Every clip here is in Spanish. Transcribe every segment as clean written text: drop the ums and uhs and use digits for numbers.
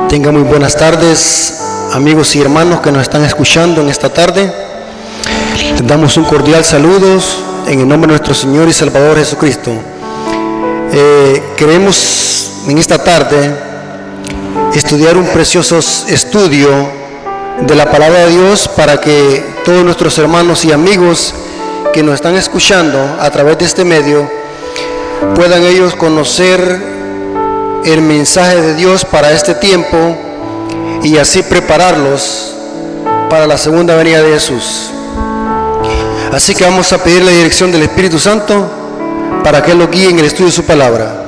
Tengan muy buenas tardes, amigos y hermanos que nos están escuchando en esta tarde. Les damos un cordial saludo en el nombre de nuestro Señor y Salvador Jesucristo. Queremos en esta tarde estudiar un precioso estudio de la palabra de Dios para que todos nuestros hermanos y amigos que nos están escuchando a través de este medio puedan ellos conocer el mensaje de Dios para este tiempo y así prepararlos para la segunda venida de Jesús. Así que vamos a pedir la dirección del Espíritu Santo para que Él lo guíe en el estudio de su palabra.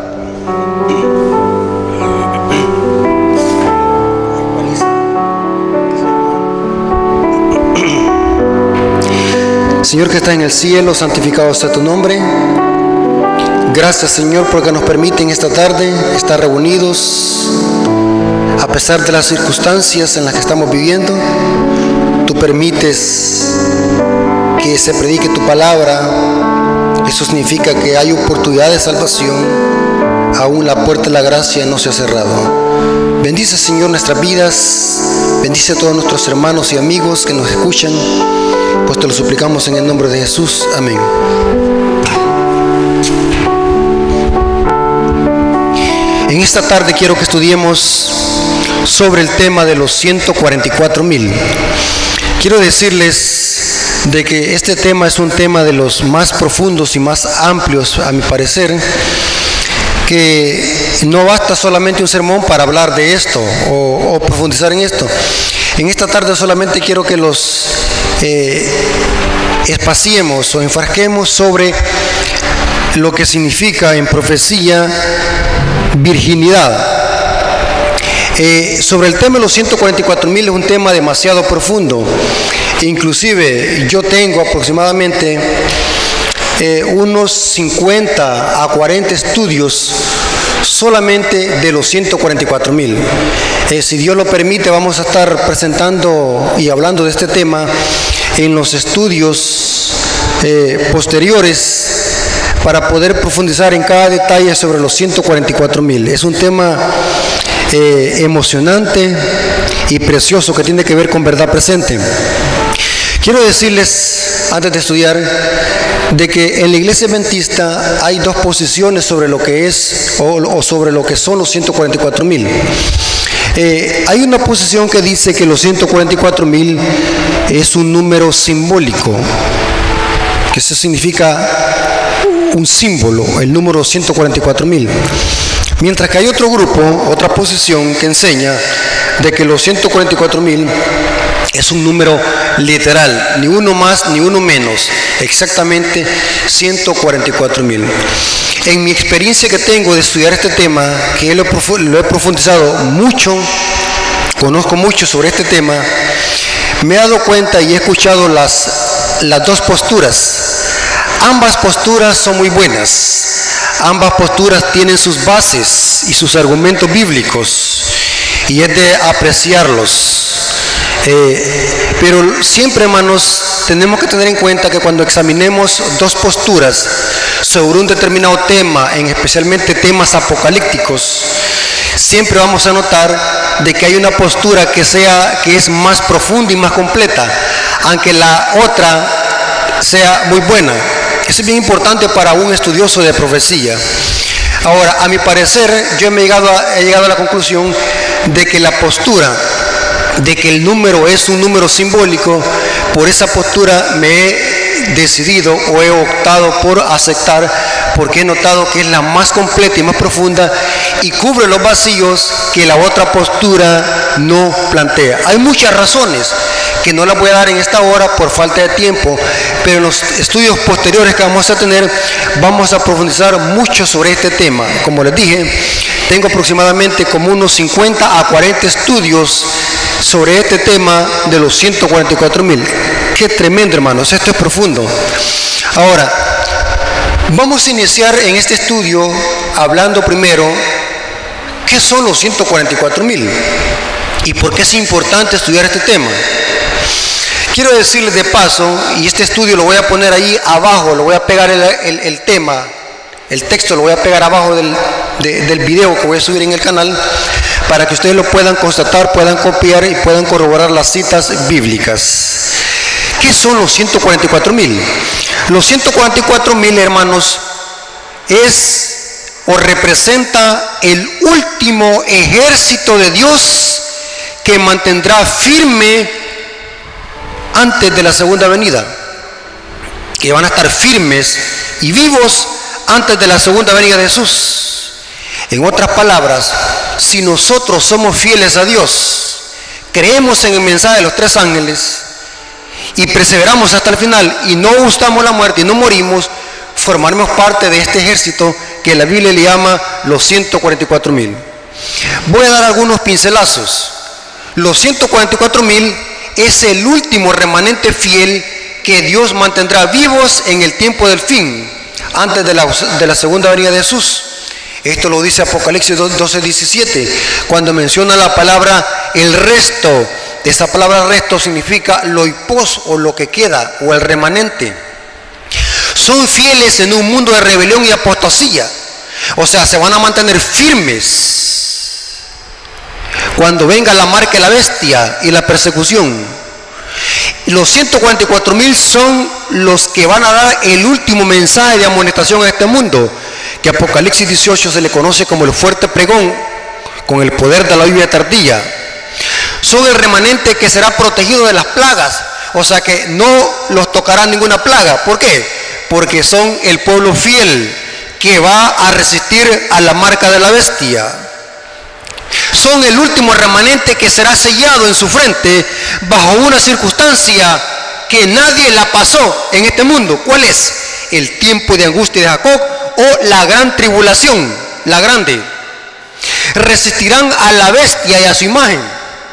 Señor que está en el cielo, santificado sea tu nombre. Gracias, Señor, porque nos permiten esta tarde estar reunidos a pesar de las circunstancias en las que estamos viviendo. Tú permites que se predique tu palabra. Eso significa que hay oportunidad de salvación. Aún la puerta de la gracia no se ha cerrado. Bendice, Señor, nuestras vidas. Bendice a todos nuestros hermanos y amigos que nos escuchan, pues te lo suplicamos en el nombre de Jesús. Amén. En esta tarde quiero que estudiemos sobre el tema de los 144,000. Quiero decirles de que este tema es un tema de los más profundos y más amplios, a mi parecer, que no basta solamente un sermón para hablar de esto o profundizar en esto. En esta tarde solamente quiero que los espaciemos o enfrasquemos sobre lo que significa en profecía virginidad. Sobre el tema de los 144,000 es un tema demasiado profundo. Inclusive yo tengo aproximadamente unos 50 a 40 estudios solamente de los 144,000. Si Dios lo permite, vamos a estar presentando y hablando de este tema en los estudios posteriores para poder profundizar en cada detalle sobre los 144,000. Es un tema emocionante y precioso que tiene que ver con verdad presente. Quiero decirles, antes de estudiar, de que en la iglesia adventista hay dos posiciones sobre lo que es o sobre lo que son los 144,000. Hay una posición que dice que los 144,000 es un número simbólico, que eso significa un símbolo, el número 144,000. Mientras que hay otro grupo, otra posición que enseña de que los 144,000 es un número literal, ni uno más ni uno menos, exactamente 144,000. En mi experiencia que tengo de estudiar este tema, que lo he profundizado mucho, conozco mucho sobre este tema, me he dado cuenta y he escuchado las dos posturas. Ambas posturas son muy buenas. Ambas posturas tienen sus bases y sus argumentos bíblicos y es de apreciarlos. Pero siempre, hermanos, tenemos que tener en cuenta que cuando examinemos dos posturas sobre un determinado tema, especialmente temas apocalípticos, siempre vamos a notar de que hay una postura que es más profunda y más completa, aunque la otra sea muy buena. Eso es bien importante para un estudioso de profecía. Ahora, a mi parecer, yo he llegado a la conclusión de que la postura de que el número es un número simbólico, por esa postura me he decidido o he optado por aceptar, porque he notado que es la más completa y más profunda y cubre los vacíos que la otra postura no plantea. Hay muchas razones que no las voy a dar en esta hora por falta de tiempo, pero en los estudios posteriores que vamos a tener vamos a profundizar mucho sobre este tema. Como les dije, tengo aproximadamente como unos 50 a 40 estudios sobre este tema de los 144,000. Qué tremendo, hermanos, esto es profundo. Ahora, vamos a iniciar en este estudio hablando primero qué son los 144,000 y por qué es importante estudiar este tema. Quiero decirles de paso, y este estudio lo voy a poner ahí abajo, lo voy a pegar el tema, el texto lo voy a pegar abajo del video que voy a subir en el canal, para que ustedes lo puedan constatar, puedan copiar y puedan corroborar las citas bíblicas. ¿Qué son los 144,000? Los 144,000, hermanos, es o representa el último ejército de Dios que mantendrá firme antes de la segunda venida, que van a estar firmes y vivos antes de la segunda venida de Jesús. En otras palabras, si nosotros somos fieles a Dios, creemos en el mensaje de los 3 ángeles y perseveramos hasta el final y no gustamos la muerte y no morimos, formaremos parte de este ejército que la Biblia le llama los 144,000. Voy a dar algunos pincelazos. Los 144,000 es el último remanente fiel que Dios mantendrá vivos en el tiempo del fin, antes de la segunda venida de Jesús. Esto lo dice Apocalipsis 12:17, cuando menciona la palabra el resto. Esa palabra resto significa lo hipos, o lo que queda, o el remanente. Son fieles en un mundo de rebelión y apostasía, o sea, se van a mantener firmes cuando venga la marca de la bestia y la persecución. Los 144,000 son los que van a dar el último mensaje de amonestación a este mundo, que Apocalipsis 18 se le conoce como el fuerte pregón, con el poder de la lluvia tardía. Son el remanente que será protegido de las plagas, o sea que no los tocará ninguna plaga. ¿Por qué? Porque son el pueblo fiel que va a resistir a la marca de la bestia. Son el último remanente que será sellado en su frente bajo una circunstancia que nadie la pasó en este mundo. ¿Cuál es? El tiempo de angustia de Jacob, o la gran tribulación, la grande. Resistirán a la bestia y a su imagen.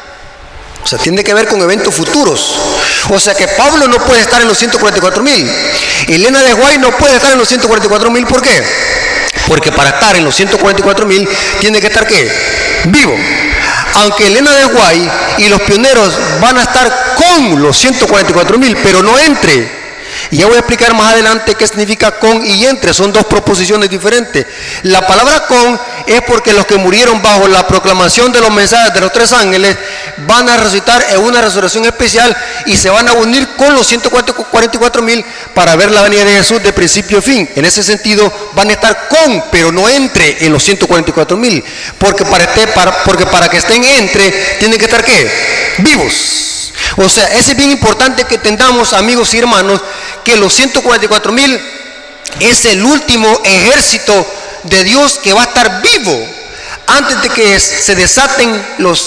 O sea, tiene que ver con eventos futuros. O sea que Pablo no puede estar en los 144,000. Elena de White no puede estar en los 144,000. ¿Por qué? Porque para estar en los 144,000 tiene que estar ¿qué? Vivo. Aunque Elena de White y los pioneros van a estar con los 144,000, pero no entre. Y ya voy a explicar más adelante qué significa con y entre. Son dos proposiciones diferentes. La palabra con es porque los que murieron bajo la proclamación de los mensajes de los 3 ángeles van a resucitar en una resurrección especial y se van a unir con los 144,000 para ver la venida de Jesús de principio a fin. En ese sentido van a estar con, pero no entre en los 144,000, porque para que estén entre tienen que estar ¿qué? Vivos. O sea, es bien importante que entendamos, amigos y hermanos, que los 144,000 es el último ejército de Dios que va a estar vivo antes de que se desaten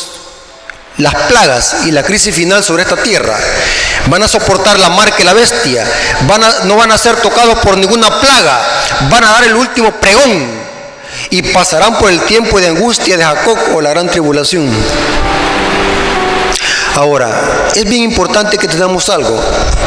las plagas y la crisis final sobre esta tierra. Van a soportar la marca y la bestia, no van a ser tocados por ninguna plaga, van a dar el último pregón y pasarán por el tiempo de angustia de Jacob, o la gran tribulación. Ahora, es bien importante que entendamos algo.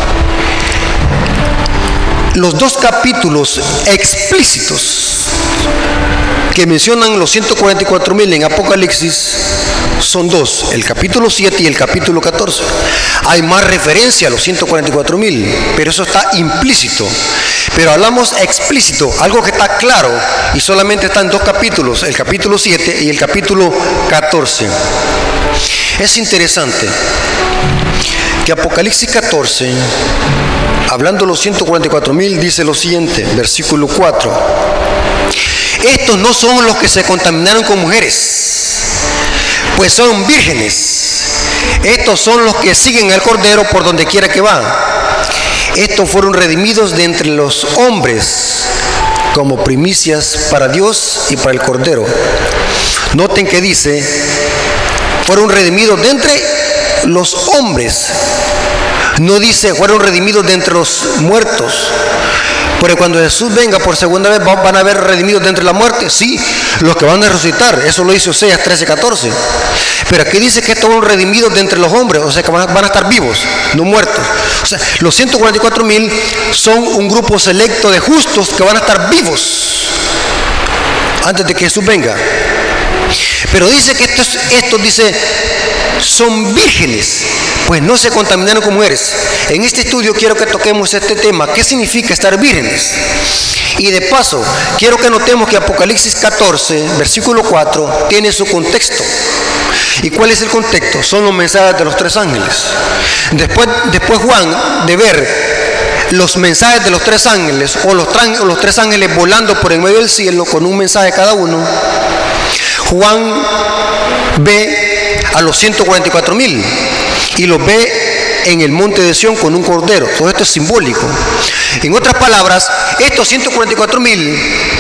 Los 2 capítulos explícitos que mencionan los 144,000 en Apocalipsis son 2, el capítulo 7 y el capítulo 14. Hay más referencia a los 144,000, pero eso está implícito. Pero hablamos explícito, algo que está claro y solamente está en 2 capítulos, el capítulo 7 y el capítulo 14. Es interesante que Apocalipsis 14, hablando de los 144,000, dice lo siguiente, versículo 4. Estos no son los que se contaminaron con mujeres, pues son vírgenes. Estos son los que siguen al Cordero por donde quiera que va. Estos fueron redimidos de entre los hombres como primicias para Dios y para el Cordero. Noten que dice, fueron redimidos de entre los hombres. No dice fueron redimidos de entre los muertos. Porque cuando Jesús venga por segunda vez, van a haber redimidos de entre la muerte. Sí, los que van a resucitar. Eso lo dice Oseas 13:14. Pero aquí dice que estos son redimidos de entre los hombres. O sea que van a estar vivos, no muertos. O sea, los 144,000 son un grupo selecto de justos que van a estar vivos antes de que Jesús venga. Pero dice que estos dice, son vírgenes, pues no se contaminaron con mujeres. En este estudio quiero que toquemos este tema. ¿Qué significa estar vírgenes? Y de paso, quiero que notemos que Apocalipsis 14, versículo 4, tiene su contexto. ¿Y cuál es el contexto? Son los mensajes de los tres ángeles. Después Juan, de ver los mensajes de los tres ángeles, o los tres ángeles volando por en medio del cielo con un mensaje cada uno, Juan ve a los 144,000 y los ve en el monte de Sión con un cordero. Todo esto es simbólico. En otras palabras, estos 144,000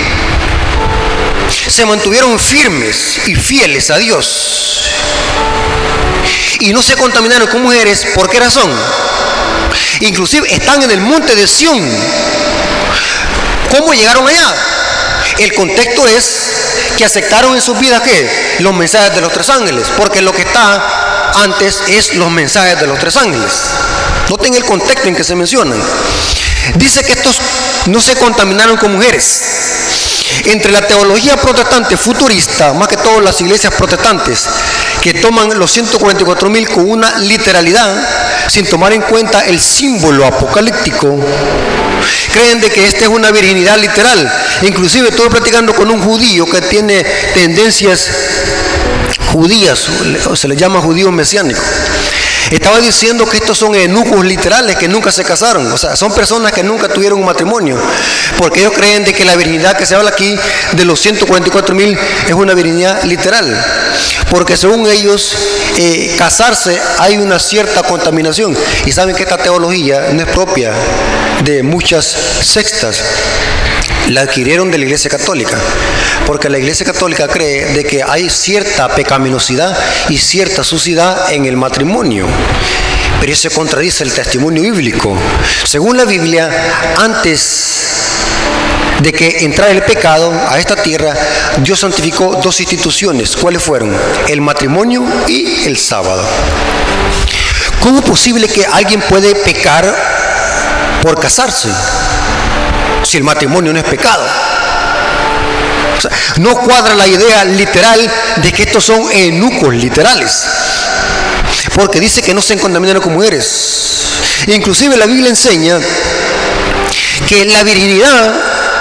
se mantuvieron firmes y fieles a Dios y no se contaminaron con mujeres. ¿Por qué razón? Inclusive están en el monte de Sión. ¿Cómo llegaron allá? El contexto es que aceptaron en sus vidas ¿qué? Los mensajes de los tres ángeles, porque lo que está antes es los mensajes de los tres ángeles. Noten el contexto en que se mencionan. Dice que estos no se contaminaron con mujeres. Entre la teología protestante futurista, más que todo las iglesias protestantes, que toman los 144,000 con una literalidad, sin tomar en cuenta el símbolo apocalíptico, creen de que esta es una virginidad literal. Inclusive estuve platicando con un judío que tiene tendencias judías, o se le llama judío mesiánico. Estaba diciendo que estos son eunucos literales que nunca se casaron, o sea, son personas que nunca tuvieron un matrimonio, porque ellos creen de que la virginidad que se habla aquí de los 144,000 es una virginidad literal, porque según ellos casarse hay una cierta contaminación, y saben que esta teología no es propia de muchas sectas. La adquirieron de la Iglesia Católica, porque la Iglesia Católica cree de que hay cierta pecaminosidad y cierta suciedad en el matrimonio, pero eso contradice el testimonio bíblico. Según la Biblia, antes de que entrara el pecado a esta tierra, Dios santificó dos instituciones. ¿Cuáles fueron? El matrimonio y el sábado. ¿Cómo es posible que alguien puede pecar por casarse si el matrimonio no es pecado? O sea, no cuadra la idea literal de que estos son eunucos literales, porque dice que no se contaminaron con mujeres. Inclusive la Biblia enseña que la virginidad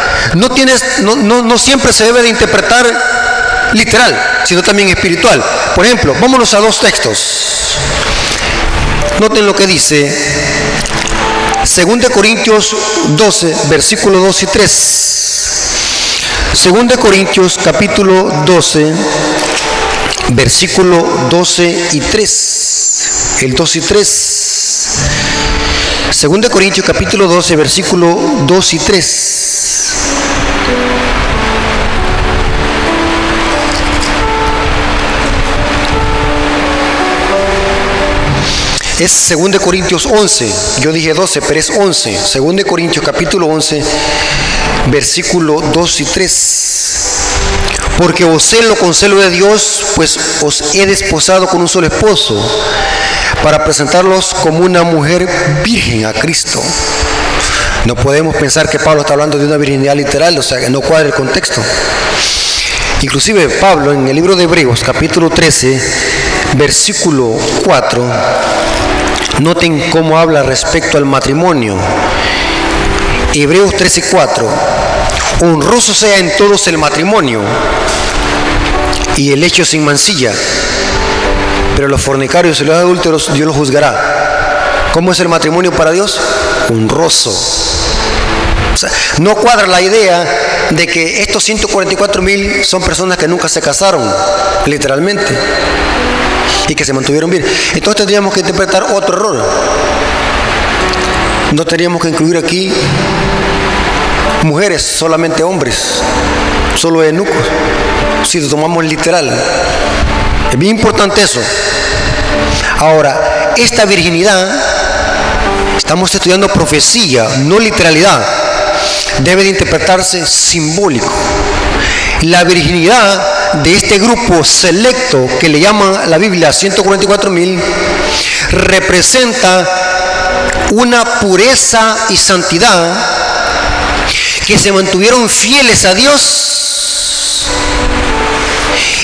no siempre se debe de interpretar literal, sino también espiritual. Por ejemplo, vámonos a dos textos. Noten lo que dice 2 Corintios 12, versículo 2 y 3. 2 Corintios capítulo 12, versículo 12 y 3. El 2 y 3. 2 Corintios capítulo 12, versículo 2 y 3. Es 2 Corintios 11, yo dije 12, pero es 11. 2 Corintios capítulo 11, versículo 2 y 3. Porque os celo con celo de Dios, pues os he desposado con un solo esposo, para presentarlos como una mujer virgen a Cristo. No podemos pensar que Pablo está hablando de una virginidad literal, o sea, que no cuadra el contexto. Inclusive Pablo en el libro de Hebreos capítulo 13, versículo 4, noten cómo habla respecto al matrimonio. Hebreos 13:4. Honroso sea en todos el matrimonio y el hecho sin mancilla, pero los fornicarios y los adúlteros Dios los juzgará. ¿Cómo es el matrimonio para Dios? Honroso. O sea, no cuadra la idea de que estos 144,000 son personas que nunca se casaron, literalmente, y que se mantuvieron bien. Entonces tendríamos que interpretar otro error. No tendríamos que incluir aquí mujeres, solamente hombres, solo eunucos, si lo tomamos literal. Es bien importante eso. Ahora, esta virginidad, estamos estudiando profecía, no literalidad, debe de interpretarse simbólico. La virginidad de este grupo selecto que le llaman la Biblia 144,000 representa una pureza y santidad, que se mantuvieron fieles a Dios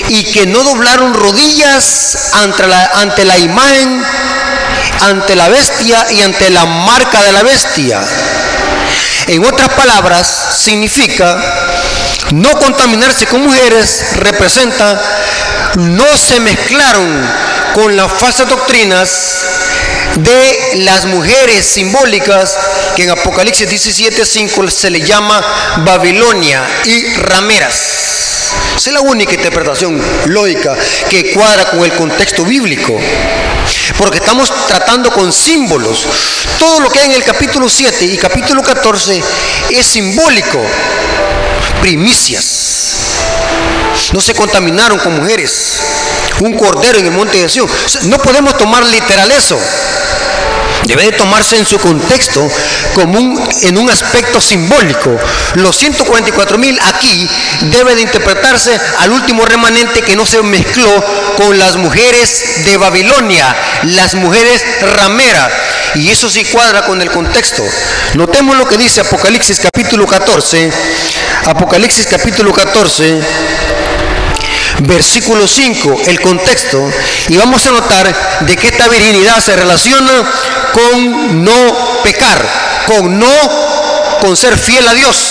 y que no doblaron rodillas ante la imagen, ante la bestia y ante la marca de la bestia. En otras palabras, significa no contaminarse con mujeres, representa no se mezclaron con las falsas doctrinas de las mujeres simbólicas que en Apocalipsis 17:5 se le llama Babilonia y rameras. Esa es la única interpretación lógica que cuadra con el contexto bíblico, porque estamos tratando con símbolos. Todo lo que hay en el capítulo 7 y capítulo 14 es simbólico. Primicias. No se contaminaron con mujeres. Un cordero en el monte de Sión. No podemos tomar literal eso. Debe de tomarse en su contexto como en un aspecto simbólico. Los 144,000 aquí debe de interpretarse al último remanente que no se mezcló con las mujeres de Babilonia, las mujeres rameras. Y eso sí cuadra con el contexto. Notemos lo que dice Apocalipsis capítulo 14. Apocalipsis capítulo 14. Versículo 5, el contexto, y vamos a notar de que esta virginidad se relaciona con no pecar, con ser fiel a Dios.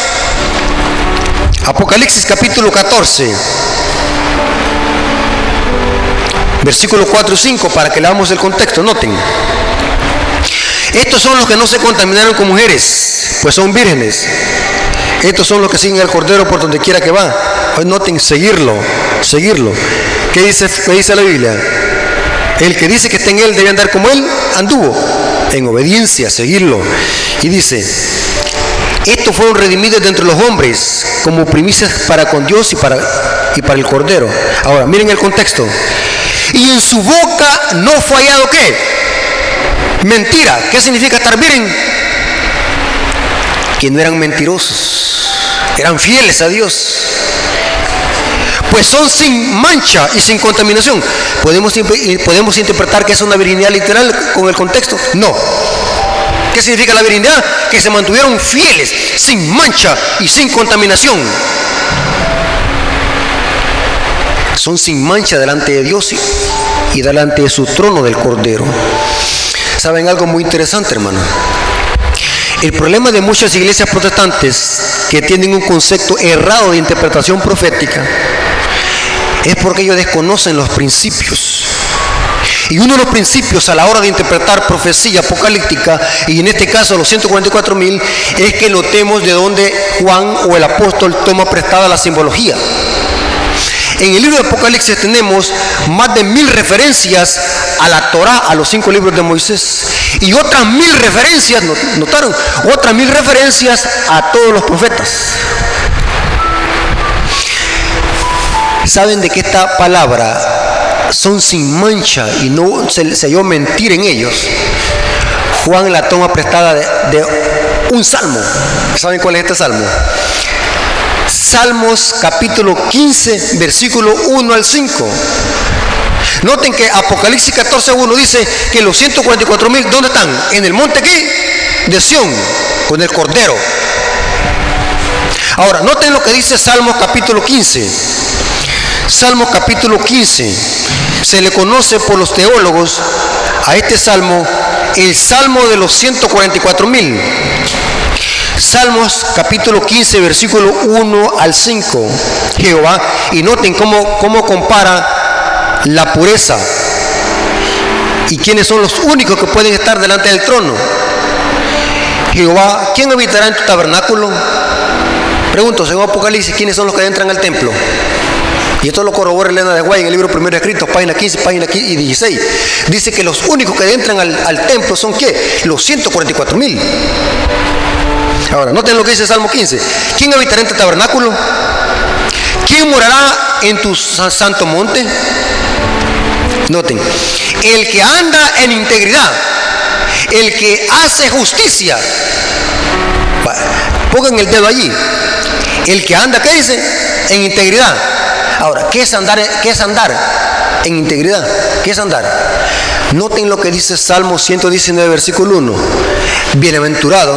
Apocalipsis capítulo 14, versículo 4 y 5, para que leamos el contexto. Noten, estos son los que no se contaminaron con mujeres, pues son vírgenes. Estos son los que siguen al Cordero por donde quiera que va. Hoy noten, seguirlo. ¿Qué dice la Biblia? El que dice que está en él debe andar como él anduvo, en obediencia, seguirlo. Y dice, estos fueron redimidos de entre los hombres como primicias para con Dios y para el Cordero. Ahora, miren el contexto. Y en su boca no fue hallado ¿qué? Mentira. ¿Qué significa estar virgen? Que no eran mentirosos, eran fieles a Dios. Pues son sin mancha y sin contaminación. ¿Podemos interpretar que es una virginidad literal con el contexto? No. ¿Qué significa la virginidad? Que se mantuvieron fieles, sin mancha y sin contaminación. Son sin mancha delante de Dios y delante de su trono del Cordero. ¿Saben algo muy interesante, hermano? El problema de muchas iglesias protestantes que tienen un concepto errado de interpretación profética es porque ellos desconocen los principios. Y uno de los principios a la hora de interpretar profecía apocalíptica, y en este caso los 144,000, es que notemos de dónde Juan o el apóstol toma prestada la simbología. En el libro de Apocalipsis tenemos más de 1000 referencias a la Torá, a los 5 libros de Moisés, y otras 1000 referencias, ¿notaron? Otras 1000 referencias a todos los profetas. ¿Saben de que esta palabra son sin mancha y no se halló mentir en ellos? Juan la toma prestada de un salmo. ¿Saben cuál es este salmo? Salmos capítulo 15, versículo 1 al 5. Noten que Apocalipsis 14:1 dice que los 144,000, ¿dónde están? En el monte ¿qué? De Sión, con el Cordero. Ahora, noten lo que dice Salmos capítulo 15. Salmos capítulo 15. Se le conoce por los teólogos a este salmo el salmo de los 144,000. Salmos capítulo 15, versículo 1 al 5. Jehová, y noten cómo compara la pureza y quiénes son los únicos que pueden estar delante del trono. Jehová, ¿quién habitará en tu tabernáculo? Pregunto, según Apocalipsis, ¿quiénes son los que entran al templo? Y esto lo corrobora Elena de Guay en el libro Primero Escrito, página 15, página 16. Dice que los únicos que entran al templo son ¿qué? Los 144,000. Ahora, noten lo que dice Salmo 15. ¿Quién habitará en tu tabernáculo? ¿Quién morará en tu santo monte? Noten, el que anda en integridad, el que hace justicia. Pongan el dedo allí. El que anda, ¿qué dice? En integridad. Ahora, ¿qué es andar en integridad? ¿Qué es andar? Noten lo que dice Salmo 119, versículo 1. Bienaventurado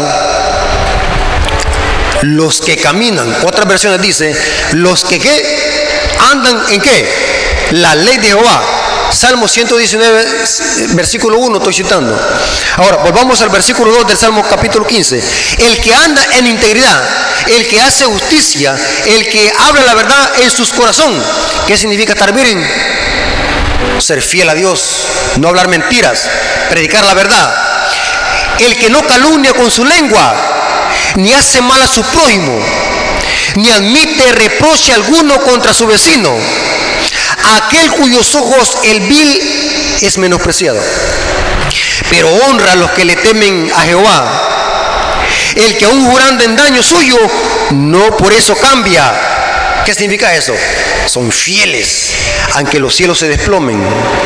los que caminan. Otras versiones dice, los que ¿qué? andan en ¿qué? La ley de Jehová. Salmo 119, versículo 1 estoy citando. Ahora, volvamos al versículo 2 del Salmo capítulo 15. El que anda en integridad, el que hace justicia, el que habla la verdad en sus corazones. ¿Qué significa estar virgen? Ser fiel a Dios, no hablar mentiras, predicar la verdad. El que no calumnia con su lengua, ni hace mal a su prójimo, ni admite reproche alguno contra su vecino. Aquel cuyos ojos el vil es menospreciado, pero honra a los que le temen a Jehová. El que aún jurando en daño suyo, no por eso cambia. ¿Qué significa eso? Son fieles, aunque los cielos se desplomen.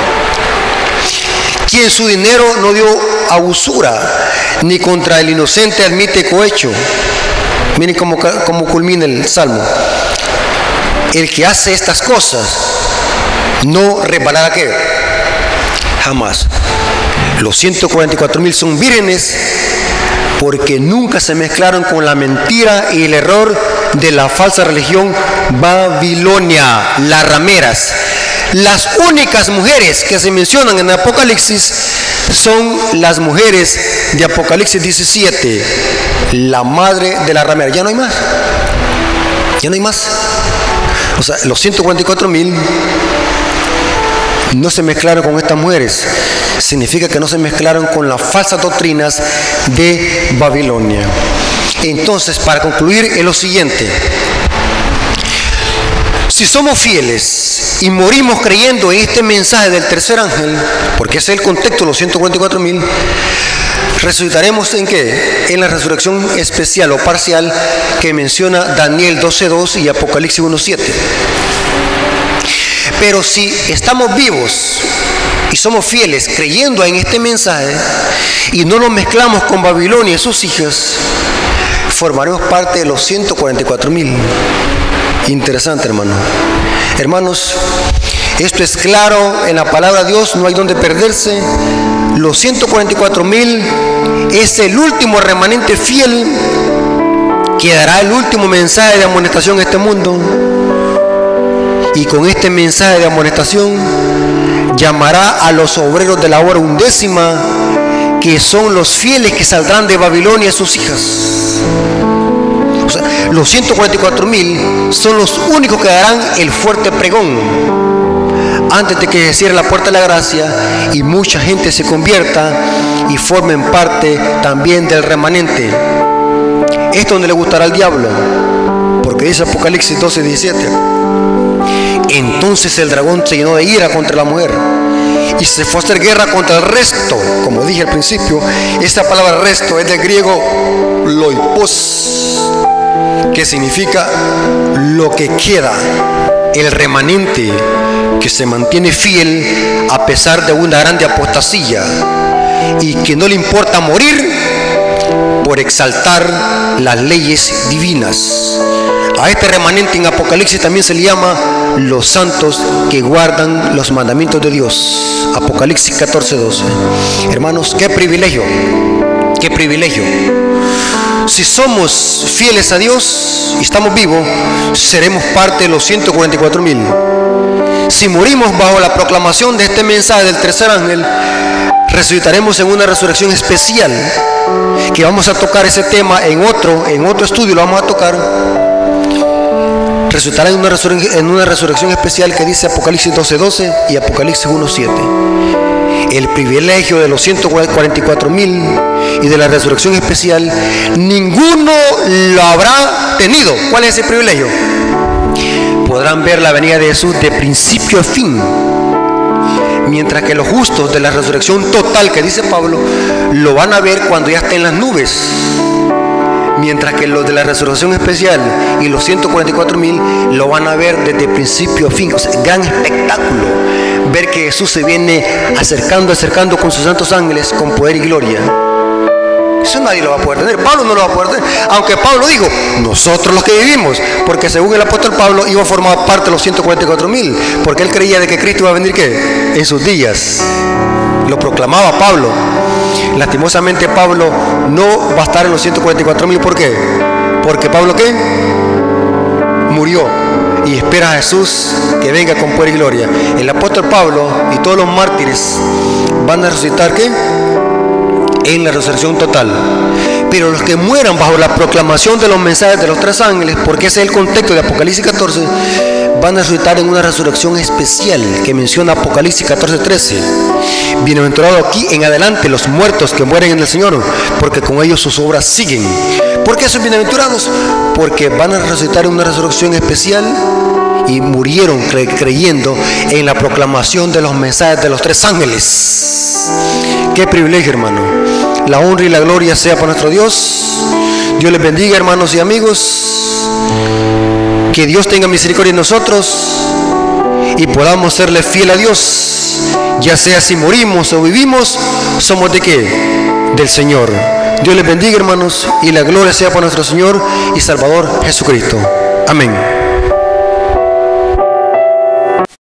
Quien su dinero no dio a usura, ni contra el inocente admite cohecho. Miren cómo culmina el Salmo. El que hace estas cosas no resbalará ¿qué? Jamás. Los 144,000 son vírgenes porque nunca se mezclaron con la mentira y el error de la falsa religión Babilonia, las rameras. Las únicas mujeres que se mencionan en Apocalipsis son las mujeres de Apocalipsis 17, la madre de la ramera. Ya no hay más. Ya no hay más. O sea, los 144,000 no se mezclaron con estas mujeres. Significa que no se mezclaron con las falsas doctrinas de Babilonia. Entonces, para concluir, es lo siguiente. Si somos fieles y morimos creyendo en este mensaje del tercer ángel, porque ese es el contexto de los 144,000, resucitaremos ¿en qué? En la resurrección especial o parcial que menciona Daniel 12:2 y Apocalipsis 1:7. Pero si estamos vivos y somos fieles creyendo en este mensaje y no nos mezclamos con Babilonia y sus hijas, formaremos parte de los 144,000. Interesante, hermano. Hermanos, esto es claro en la palabra de Dios, no hay donde perderse. Los 144,000 es el último remanente fiel que dará el último mensaje de amonestación a este mundo. Y con este mensaje de amonestación llamará a los obreros de la hora undécima, que son los fieles que saldrán de Babilonia y sus hijas. O sea, los 144,000 son los únicos que darán el fuerte pregón antes de que se cierre la puerta de la gracia y mucha gente se convierta y formen parte también del remanente. Esto no le gustará al diablo, porque dice Apocalipsis 12:17. Entonces el dragón se llenó de ira contra la mujer y se fue a hacer guerra contra el resto. Como dije al principio, esta palabra resto es del griego loipos, que significa lo que queda, el remanente que se mantiene fiel a pesar de una grande apostasía y que no le importa morir por exaltar las leyes divinas. A este remanente en Apocalipsis también se le llama los santos que guardan los mandamientos de Dios. Apocalipsis 14:12. Hermanos, qué privilegio, qué privilegio. Si somos fieles a Dios y estamos vivos, seremos parte de los 144,000. Si morimos bajo la proclamación de este mensaje del tercer ángel, resucitaremos en una resurrección especial, que vamos a tocar ese tema en otro estudio, lo vamos a tocar. Resultará en una resurrección especial que dice Apocalipsis 12:12 y Apocalipsis 1:7. El privilegio de los 144,000 y de la resurrección especial, ninguno lo habrá tenido. ¿Cuál es ese privilegio? Podrán ver la venida de Jesús de principio a fin, mientras que los justos de la resurrección total que dice Pablo lo van a ver cuando ya estén en las nubes. Mientras que los de la resurrección especial y los 144,000 lo van a ver desde principio a fin. O sea, gran espectáculo ver que Jesús se viene acercando con sus santos ángeles con poder y gloria. Eso nadie lo va a poder tener. Pablo no lo va a poder tener, aunque Pablo dijo, nosotros los que vivimos, porque según el apóstol Pablo iba a formar parte de los 144,000, porque él creía de que Cristo iba a venir ¿qué? En sus días. Lo proclamaba Pablo. Lastimosamente Pablo no va a estar en los 144,000. ¿Por qué? Porque Pablo ¿qué? Murió. y espera a Jesús que venga con poder y gloria. El apóstol Pablo y todos los mártires van a resucitar, ¿qué? En la resurrección total. Pero los que mueran bajo la proclamación de los mensajes de los 3 ángeles, porque ese es el contexto de Apocalipsis 14, van a resucitar en una resurrección especial que menciona Apocalipsis 14:13. Bienaventurados aquí en adelante los muertos que mueren en el Señor, porque con ellos sus obras siguen. ¿Por qué son bienaventurados? Porque van a resucitar en una resurrección especial y murieron creyendo en la proclamación de los mensajes de los 3 ángeles. Qué privilegio, hermano. La honra y la gloria sea para nuestro Dios. Dios les bendiga, hermanos y amigos. Que Dios tenga misericordia de nosotros y podamos serle fiel a Dios. Ya sea si morimos o vivimos, somos de ¿qué? Del Señor. Dios les bendiga, hermanos, y la gloria sea para nuestro Señor y Salvador Jesucristo. Amén.